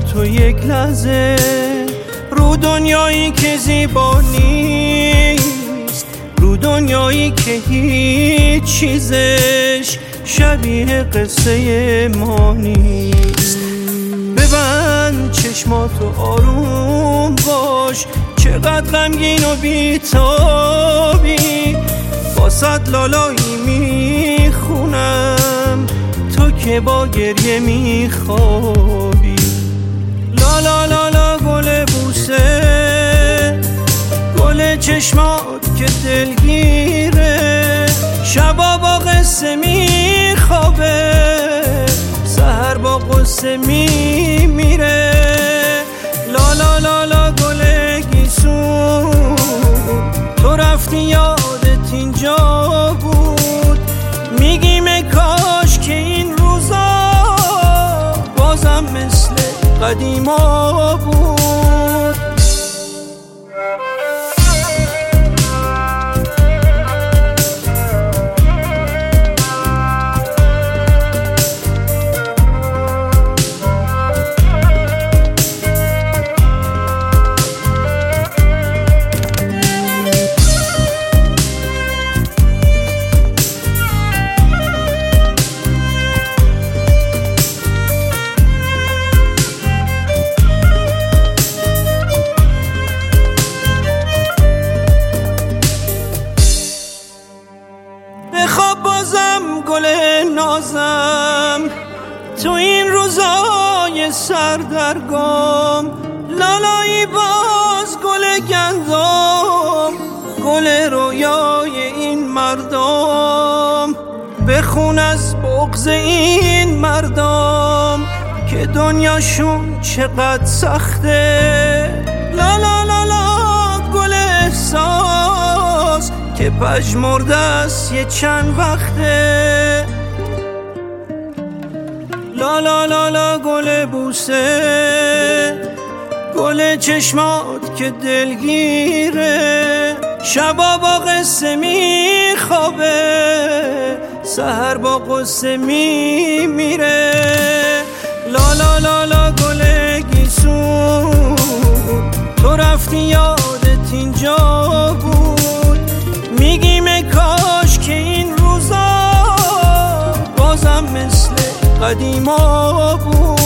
تو یک لحظه رو دنیایی که زیبا نیست، رو دنیایی که هیچ چیزش شبیه قصه ما نیست. ببند چشماتو آروم باش، چقدر غمگین و بی‌تابی، با صد لالایی میخونم تو که با گریه میخوابی. لا لا لا لا گل بوسه، گل چشمات که دلگیره، شبا با قصه میخوابه، سحر با قصه میمیره. لا لا لا لا گل گیسون، تو رفتی یادت اینجا بود، میگیم کاش که این روزا بازم مثل قدیما بود. بخواب بازم گل نازم تو این روزای سردرگم، لالایی باز گل گندم، گل رویای این مردم. بخون از بغض این مردم که دنیاشون چقدر سخته. لا لا لا لا گل احساس که پژمرده است یه چند وقته. لا لا لا لا گل بوسه، گل چشمات که دلگیره، شبا با قصه میخوابه، سحر با قصه میمیره. لا لا لا لا گل گیسون، تو رفتی یادت اینجا بود، میگیم کاش که این روزا بازم مثل قدیما بود.